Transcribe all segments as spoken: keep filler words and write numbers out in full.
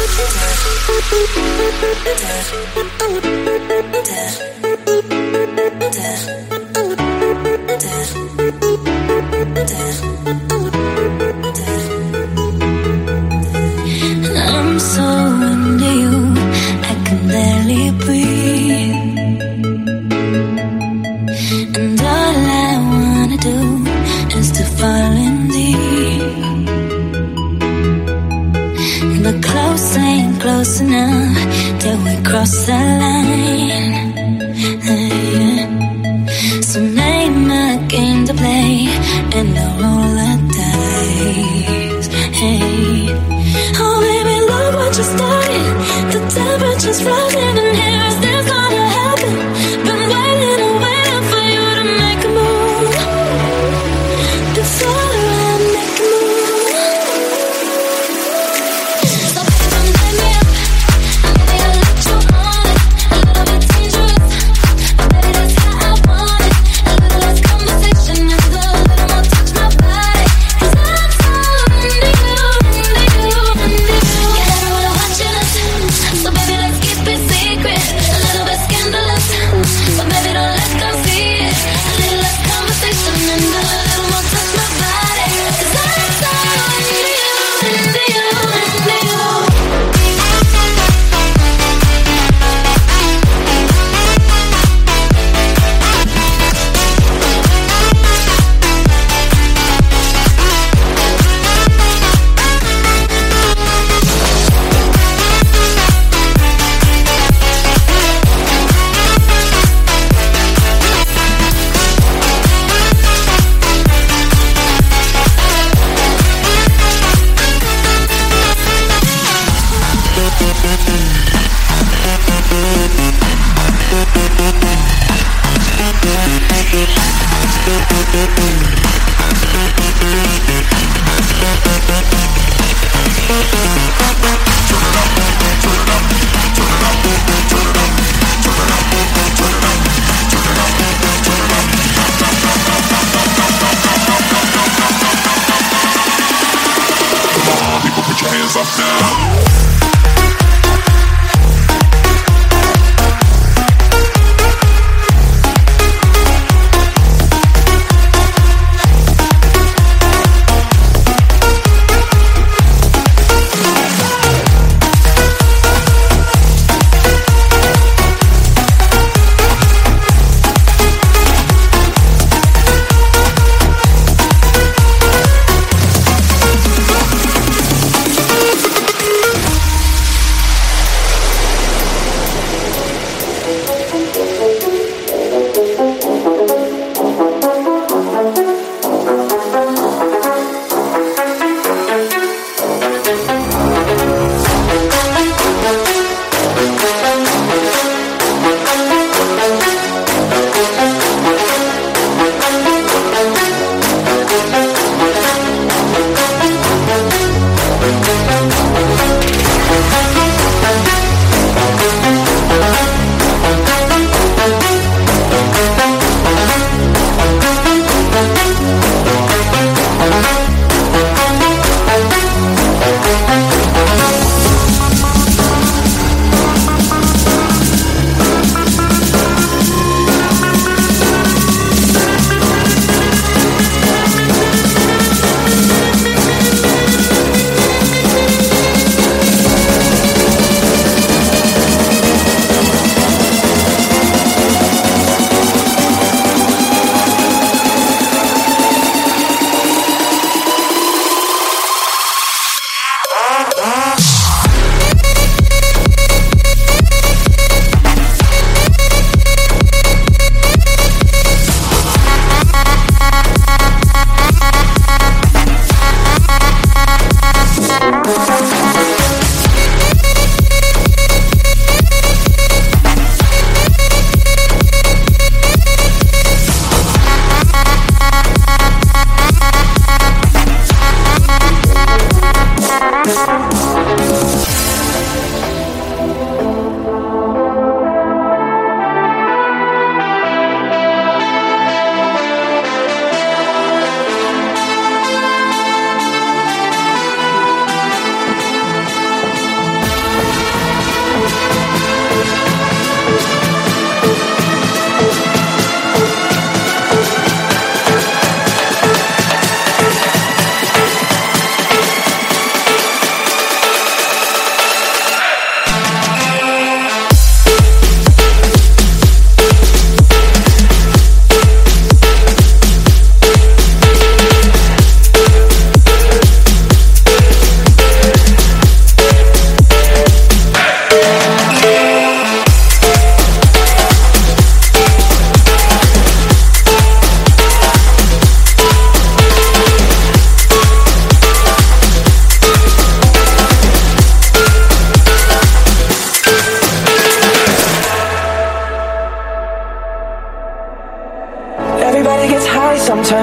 I'm so into you, I can barely breathe. And all I wanna do is to fall in deep. But close ain't close enough till we cross the line. Yeah. So name a game to play and I'll roll the dice. Hey, oh baby, look what you started. The temperature's rising and here's this gonna happen. Been waiting and waiting for you to make a move before I make a move. So baby, don't let me up. Maybe I'll let you on it. A little bit dangerous, but baby, that's how I want it. A little less conversation and a little more touch my body. 'Cause I'm so into you, into you, into you. Yeah, I don't wanna watch us. So baby, let's keep it secret. A little bit scandalous, but baby, don't let them see it. A little less conversation and a little more touch my body. 'Cause I'm so into you, into you, into you.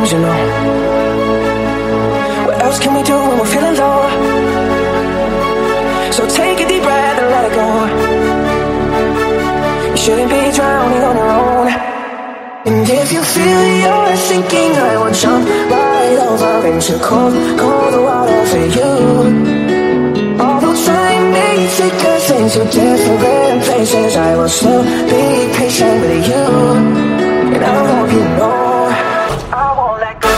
times, you know. What else can we do when we're feeling low? So take a deep breath and let it go. You shouldn't be drowning on your own. And if you feel you're sinking, I will jump right over into cold, cold water for you. Although time may take us into different places, I will still be patient with you. And I hope you know I won't let go.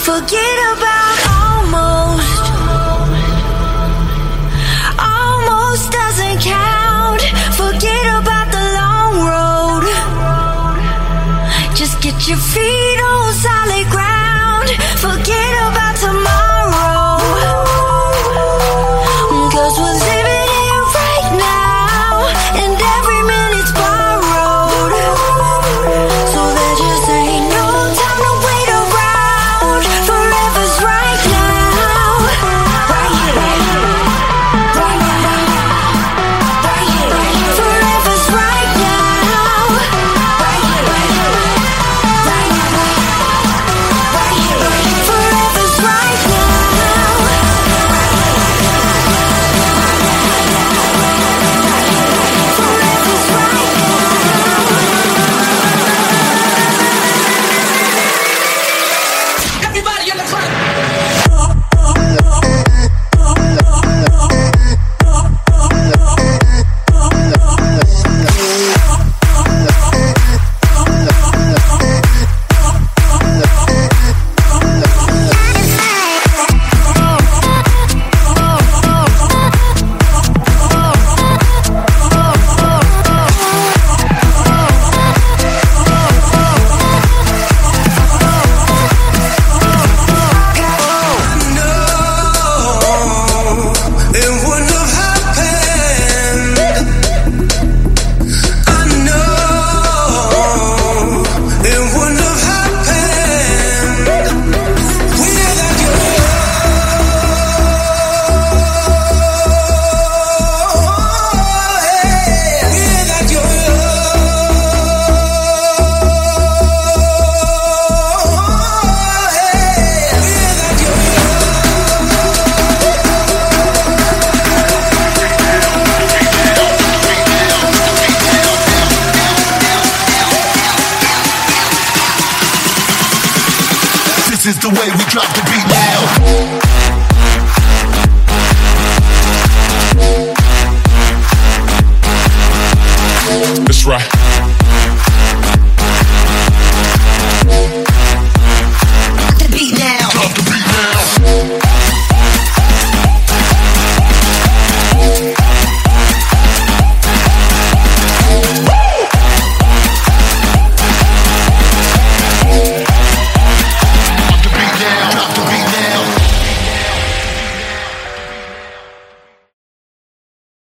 Forget about almost. Almost doesn't count. Forget about the long road. Just get your feet on solid ground. Forget about tomorrow. 'Cause we're living it right now, and every minute's borrowed. So there just ain't no time to wait around. Forever's right now. Right here, right here, right here. Forever's right now. Right here, right here, right here. Forever's right now. Everybody in the front. This is the way we drop the beat now. That's right.